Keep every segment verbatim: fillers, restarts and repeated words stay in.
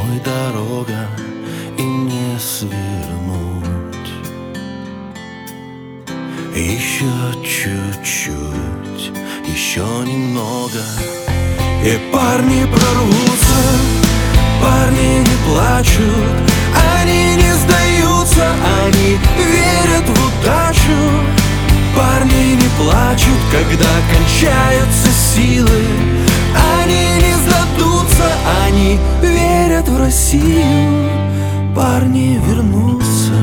домой дорога, и не свернуть. Еще чуть-чуть, еще немного, и парни прорвутся. Парни не плачут, они не сдаются, они верят в удачу. Парни не плачут, когда кончаются силы, они не сдадутся, они верят в Россию. Парни вернутся.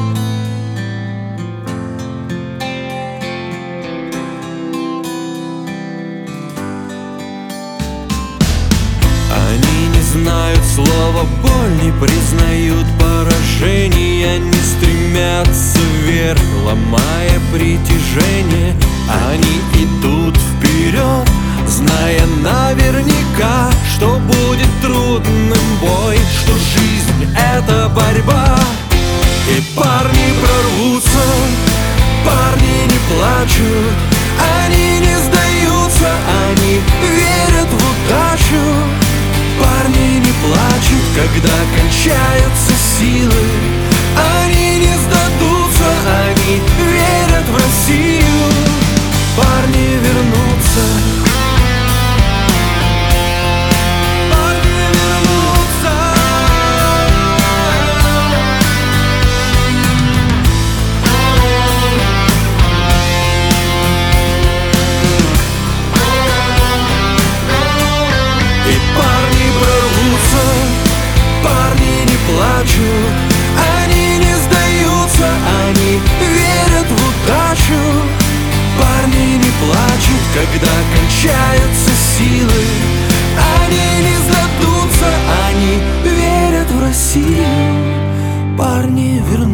Они не знают слова боль, не признают поражения, не стремятся вверх, ломая притяжение. Они идут вперед, зная наверняка, что будет трудным бой, что жизнь — это борьба. И парни прорвутся, парни не плачут, они не сдаются, они верят в удачу. Парни не плачут, когда кончаются силы, они не сдадутся, они верят в Россию. Парни вернутся. Парни вернутся. И парни прорвутся, парни не плачут, они не сдаются, они верят в удачу. Парни не плачут, когда кончаются силы, они не сдадутся, они верят в Россию. Парни вернутся.